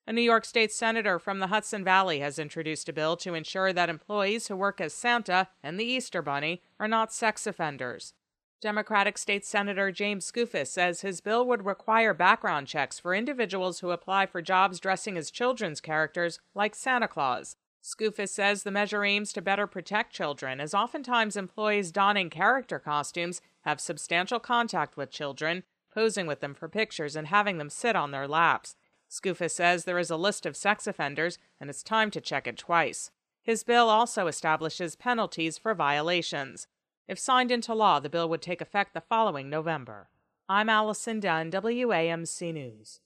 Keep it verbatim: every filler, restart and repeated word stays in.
A New York State senator from the Hudson Valley has introduced a bill to ensure that employees who work as Santa and the Easter Bunny are not sex offenders. Democratic State Senator James Skoufis says his bill would require background checks for individuals who apply for jobs dressing as children's characters like Santa Claus. Skoufis says the measure aims to better protect children, as oftentimes employees donning character costumes have substantial contact with children, posing with them for pictures and having them sit on their laps. Skoufis says there is a list of sex offenders, and it's time to check it twice. His bill also establishes penalties for violations. If signed into law, the bill would take effect the following November. I'm Allison Dunn, W A M C News.